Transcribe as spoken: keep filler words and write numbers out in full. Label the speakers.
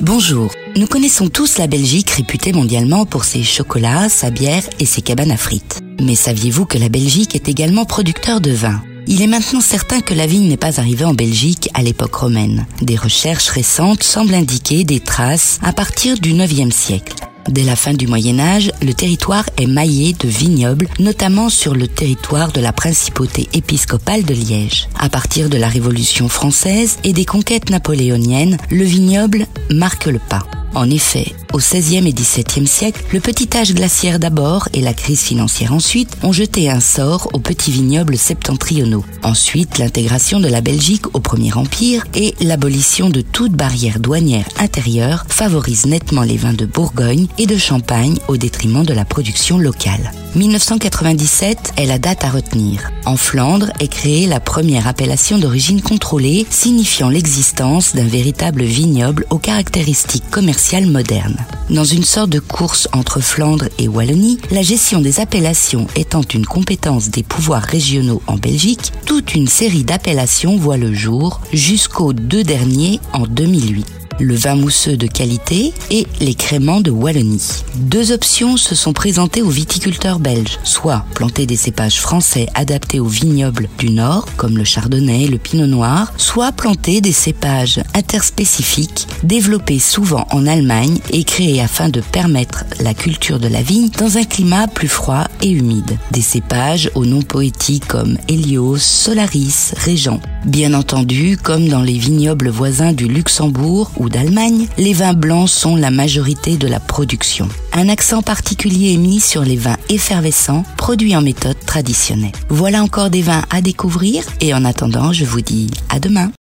Speaker 1: Bonjour, nous connaissons tous la Belgique réputée mondialement pour ses chocolats, sa bière et ses cabanes à frites. Mais saviez-vous que la Belgique est également producteur de vin ? Il est maintenant certain que la vigne n'est pas arrivée en Belgique à l'époque romaine. Des recherches récentes semblent indiquer des traces à partir du neuvième siècle. Dès la fin du Moyen-Âge, le territoire est maillé de vignobles, notamment sur le territoire de la principauté épiscopale de Liège. À partir de la Révolution française et des conquêtes napoléoniennes, le vignoble marque le pas. En effet, au seizième et dix-septième siècle, le petit âge glaciaire d'abord et la crise financière ensuite ont jeté un sort aux petits vignobles septentrionaux. Ensuite, l'intégration de la Belgique au Premier Empire et l'abolition de toute barrière douanière intérieure favorisent nettement les vins de Bourgogne et de Champagne au détriment de la production locale. mille neuf cent quatre-vingt-dix-sept est la date à retenir. En Flandre est créée la première appellation d'origine contrôlée, signifiant l'existence d'un véritable vignoble aux caractéristiques commerciales modernes. Dans une sorte de course entre Flandre et Wallonie, la gestion des appellations étant une compétence des pouvoirs régionaux en Belgique, toute une série d'appellations voit le jour jusqu'aux deux derniers en deux mille huit. Le vin mousseux de qualité et les créments de Wallonie. Deux options se sont présentées aux viticulteurs belges, soit planter des cépages français adaptés aux vignobles du Nord, comme le chardonnay et le pinot noir, soit planter des cépages interspécifiques, développés souvent en Allemagne et créés afin de permettre la culture de la vigne dans un climat plus froid et humide. Des cépages aux noms poétiques comme Hélios, Solaris, Régent. Bien entendu, comme dans les vignobles voisins du Luxembourg ou d'Allemagne, les vins blancs sont la majorité de la production. Un accent particulier est mis sur les vins effervescents, produits en méthode traditionnelle. Voilà encore des vins à découvrir et en attendant, je vous dis à demain.